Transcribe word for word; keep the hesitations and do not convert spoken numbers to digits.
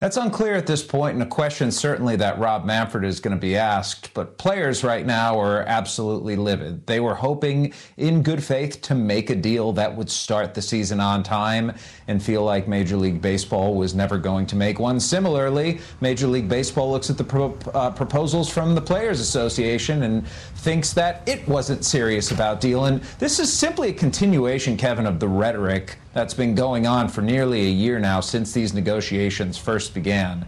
That's unclear at this point, and a question certainly that Rob Manfred is going to be asked. But players right now are absolutely livid. They were hoping in good faith to make a deal that would start the season on time and feel like Major League Baseball was never going to make one. Similarly, Major League Baseball looks at the pro uh, proposals from the Players Association and thinks that it wasn't serious about dealing. This is simply a continuation, Kevin, of the rhetoric that's been going on for nearly a year now since these negotiations first began.